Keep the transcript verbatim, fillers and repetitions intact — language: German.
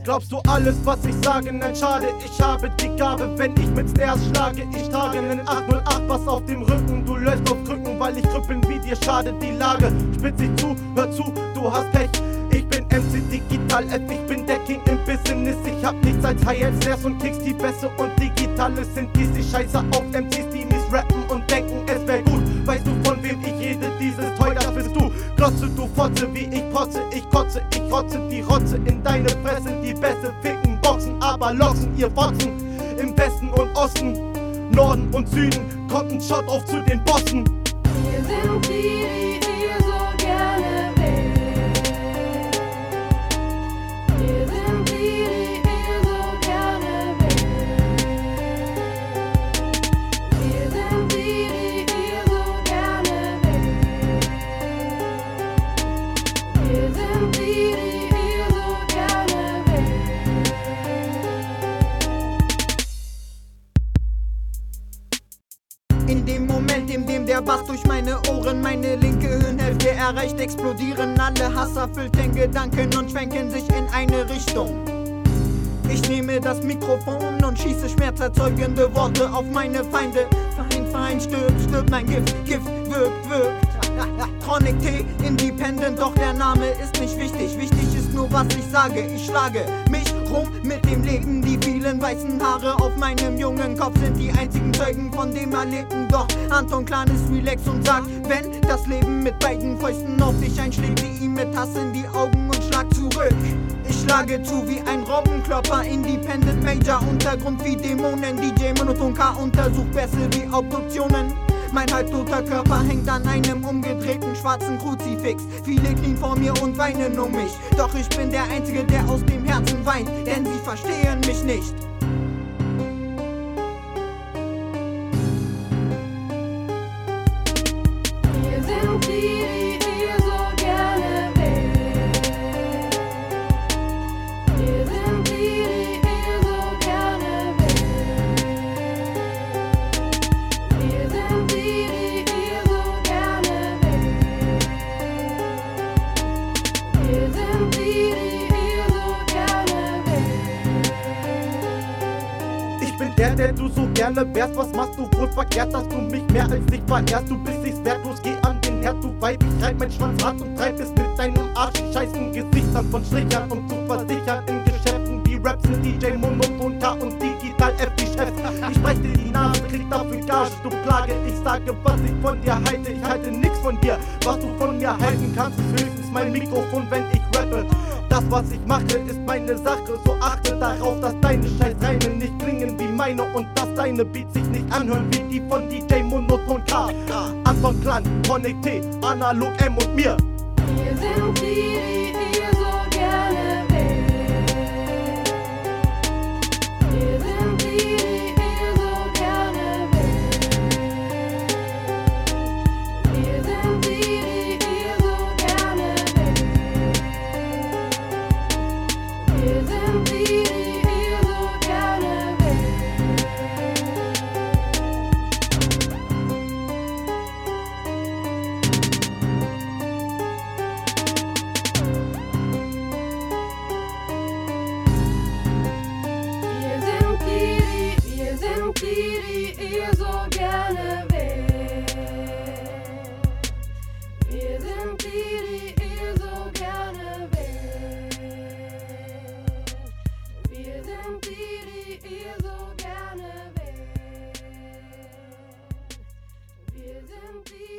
Glaubst du alles, was ich sage? Nein, schade, ich habe die Gabe, wenn ich mit Snares schlage. Ich trage nen acht null acht Bass auf dem Rücken. Du läufst auf Krücken, weil ich krüppeln wie dir schadet die Lage. Spitz dich zu, hör zu, du hast Pech. Ich bin M C Digital F, ich bin der King im Business. Ich hab nichts als High-End Snares und Kicks, die Bässe und Digitale sind dies. Ich scheiße auf M Cs, die nicht rappen und denken, es wär gut. Weißt du, von wem ich rede? Dieses Toy, das bist du. Glotze, du Fotze, wie ich potze, ich kotze, ich rotze die Rotze in deine Fresse. Die Bässe ficken, boxen, aber loxen, ihr Fotzen. Im Westen und Osten, Norden und Süden, kommt ein Shot auf zu den Bossen. Wir sind die, die ihr so gerne wählt. Wir sind die, die ihr so gerne wählt. Wir sind die, die ihr so gerne wählt. Wir sind die, die ihr so gerne wählt. In dem Moment, in dem der Bass durch meine Ohren meine linke Hirnhälfte erreicht, explodieren alle hasserfüllten Gedanken und schwenken sich in eine Richtung. Ich nehme das Mikrofon und schieße schmerzerzeugende Worte auf meine Feinde. Feind, Feind, stirb, stirb, mein Gift, Gift, wirkt, wirkt. Chronic T, Independent, doch der Name ist nicht wichtig. Wichtig ist nur, was ich sage. Ich schlage mich rum mit dem Leben. Die vielen weißen Haare auf meinem jungen Kopf sind die einzigen Zeugen von dem Erlebten. Doch Anton Klan ist relax und sagt, wenn das Leben mit beiden Fäusten auf dich einschlägt, sieh ihm mit Hass in die Augen und schlag zurück. Ich schlage zu wie ein Robbenklopper, Independent Major, Untergrund wie Dämonen, D J Monoton K untersucht Bässe wie Obduktionen. Mein halbtoter Körper hängt an einem umgedrehten schwarzen Kruzifix. Viele knien vor mir und weinen um mich. Doch ich bin der Einzige, der aus dem Herzen weint, denn sie verstehen mich nicht. Wir sind die, die ihr so gerne wählt. Wir sind die, die ihr so gerne wählt. Wir sind die, die ihr so gerne wählt. Wir sind die, die ihr so gerne wählt. Ich bin der, der du so gerne wärst. Was machst du wohl verkehrt, dass du mich mehr als dich verehrst? Du bist nichts wertlos, geh an den Herd, du Weib. Ich reib mein Schwanzrad und treib es mit deinem Arsch. Ich scheiß in Gesichtern von Strichern, um zu versichern in Geschäften wie Raps sind D J Monoton K und Digital F die Chefs. Ich sprech dir die Nase, krieg dafür Gage, du Plage. Ich sage, was ich von dir halte, ich halte nix von dir. Was du von mir halten kannst, ist höchstens mein Mikrofon, wenn ich rappe. Das, was ich mache, ist meine Sache. So achte darauf, dass deine Scheißreime nicht klingen wie meine und dass deine Beats sich nicht anhören wie die von D J Monoton K. Anton Klan, Chronic T, Analog M und mir. Wir sind die, die ihr so gerne wählt. Wir sind die, die ihr so gerne wählt. Wir sind die, die ihr so gerne wählt. Wir sind die, die ihr so gerne wählt. Wir sind die, die, wir sind die, die ihr so gerne wählt. Wir sind die, die ihr so gerne wählt. Wir sind die, die ihr so gerne wählt. Wir sind die